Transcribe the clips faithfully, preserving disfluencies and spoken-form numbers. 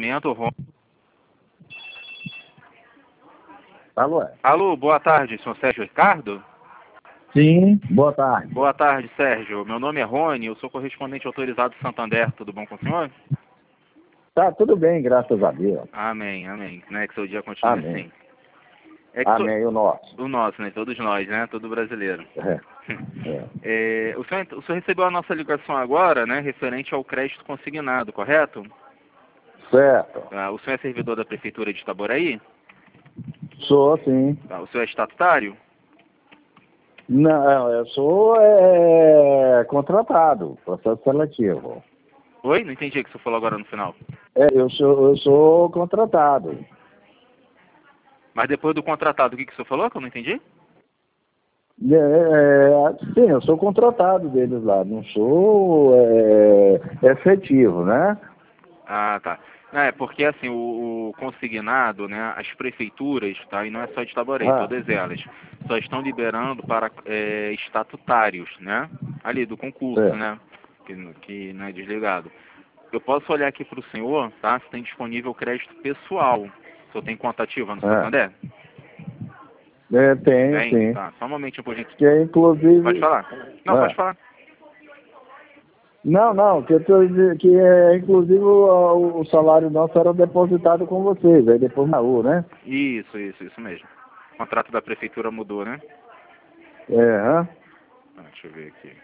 momento, Ron... Alô? Alô, boa tarde, senhor Sérgio Ricardo? Sim, boa tarde. Boa tarde, Sérgio. Meu nome é Rony, eu sou correspondente autorizado de Santander. Tudo bom com o senhor? Tá tudo bem, graças a Deus. Amém, amém. Né, que seu dia continue Amém. assim. É que Amém, o nosso. so... O nosso, né? Todos nós, né? Todo brasileiro. É, é. É, o, senhor, o senhor recebeu a nossa ligação agora, né? Referente ao crédito consignado, correto? Certo. Ah, o senhor é servidor da Prefeitura de Itaboraí? Sou, sim. Tá, o senhor é estatutário? Não, eu sou é, contratado, processo seletivo. Oi? Não entendi o que o senhor falou agora no final. É, eu sou, eu sou contratado. Mas depois do contratado, o que, que o senhor falou que eu não entendi? É, é, sim, eu sou contratado deles lá, não sou é, efetivo, né? Ah, tá. É, porque assim, o, o consignado, né, as prefeituras, tá, e não é só de Itaboraí, Ah, todas elas, só estão liberando para é, estatutários, né, ali do concurso, certo. né, que, que não é desligado. Eu posso olhar aqui para o senhor, tá, se tem disponível crédito pessoal. O senhor tem conta ativa no É, Santander? é, tenho, Tem? sim. Tá, só um momentinho, por gente. Que é Pode inclusive. falar? Não, É. pode falar. Não, não, que, eu tô, dizendo que é, inclusive o, o salário nosso era depositado com vocês, aí depois na U, né? Isso, isso, isso mesmo. O contrato da prefeitura mudou, né? É, hã? Ah, deixa eu ver aqui.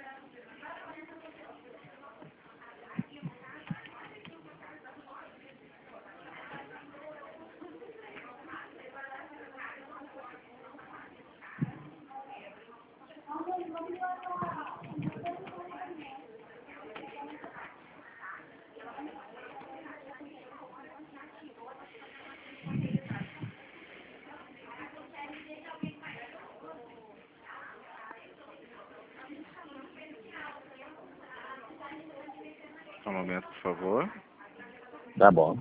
Só um momento, por favor. Tá bom.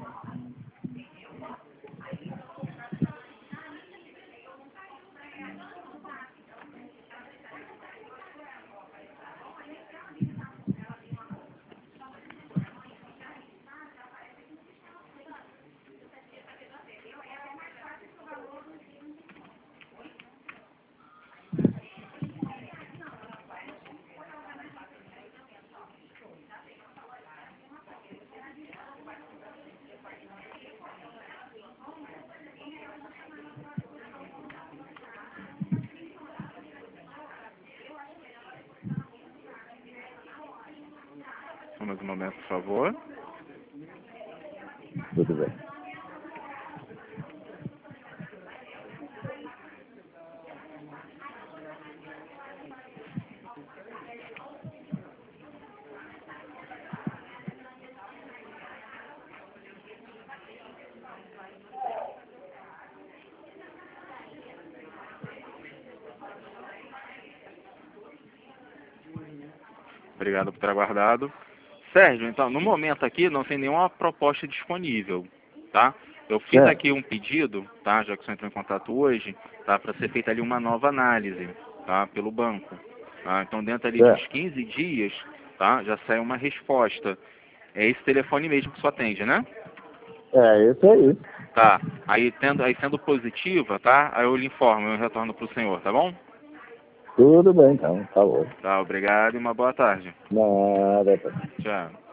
Só mais um momento, por favor. Tudo bem. Obrigado por ter aguardado. Sérgio, então, no momento aqui não tem nenhuma proposta disponível, tá? Eu fiz Certo. aqui um pedido, tá? Já que você entrou em contato hoje, tá? Para ser feita ali uma nova análise, tá? Pelo banco, tá? Então, dentro ali de uns Certo. quinze dias, tá? Já sai uma resposta. É esse telefone mesmo que só atende, né? É, isso aí. Tá. Aí, tendo, aí sendo positiva, tá? Aí eu lhe informo, eu retorno pro senhor, tá bom? Tudo bem, então. Tá bom. Tá, obrigado e uma boa tarde. Nada, tá. Tchau.